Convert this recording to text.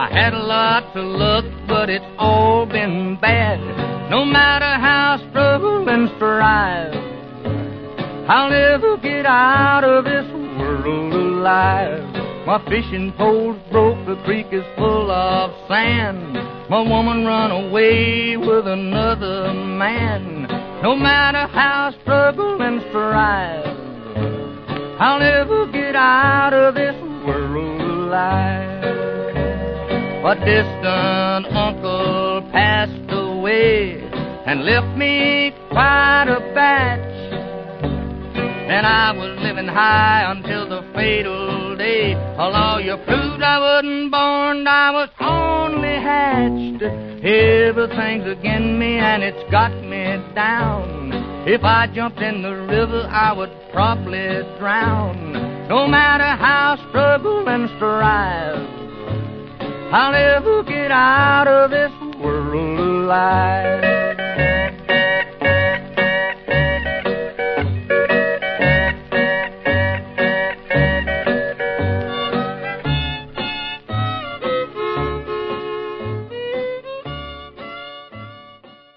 I had a lot to luck, but it's all been bad. No matter how struggle and strive, I'll never get out of this world alive. My fishing pole's broke, the creek is full of sand. My woman run away with another man. No matter how struggle and strive, I'll never get out of this world alive. A distant uncle passed away and left me quite a batch. And I was living high until the fatal day. A lawyer proved I wasn't born, I was only hatched. Everything's against me and it's got me down. If I jumped in the river, I would probably drown. No matter how struggle and strive, I'll never get out of this world alive.